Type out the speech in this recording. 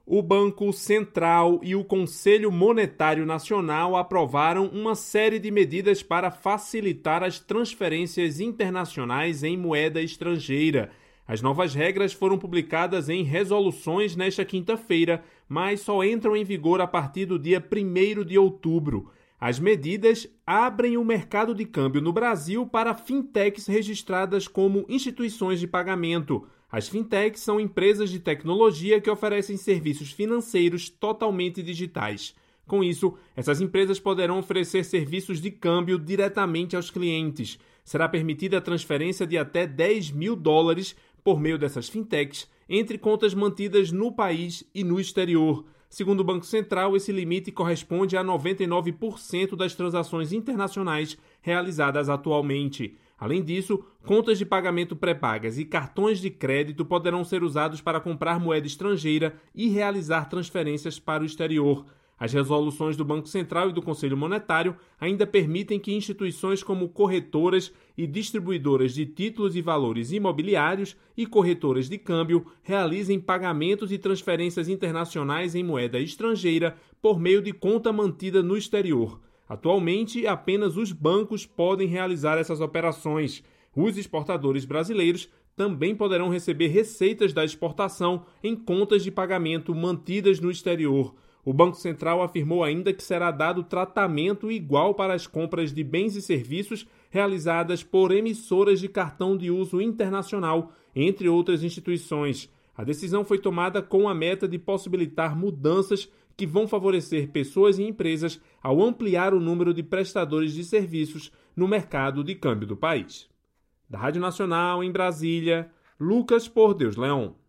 O Banco Central e o Conselho Monetário Nacional aprovaram uma série de medidas para facilitar as transferências internacionais em moeda estrangeira. As novas regras foram publicadas em resoluções nesta quinta-feira, mas só entram em vigor a partir do dia 1º de outubro. As medidas abrem o mercado de câmbio no Brasil para fintechs registradas como instituições de pagamento. As fintechs são empresas de tecnologia que oferecem serviços financeiros totalmente digitais. Com isso, essas empresas poderão oferecer serviços de câmbio diretamente aos clientes. Será permitida a transferência de até $10 mil por meio dessas fintechs entre contas mantidas no país e no exterior. Segundo o Banco Central, esse limite corresponde a 99% das transações internacionais realizadas atualmente. Além disso, contas de pagamento pré-pagas e cartões de crédito poderão ser usados para comprar moeda estrangeira e realizar transferências para o exterior. As resoluções do Banco Central e do Conselho Monetário ainda permitem que instituições como corretoras e distribuidoras de títulos e valores imobiliários e corretoras de câmbio realizem pagamentos e transferências internacionais em moeda estrangeira por meio de conta mantida no exterior. Atualmente, apenas os bancos podem realizar essas operações. Os exportadores brasileiros também poderão receber receitas da exportação em contas de pagamento mantidas no exterior. O Banco Central afirmou ainda que será dado tratamento igual para as compras de bens e serviços realizadas por emissoras de cartão de uso internacional, entre outras instituições. A decisão foi tomada com a meta de possibilitar mudanças que vão favorecer pessoas e empresas ao ampliar o número de prestadores de serviços no mercado de câmbio do país. Da Rádio Nacional, em Brasília, Lucas Por Deus Leão.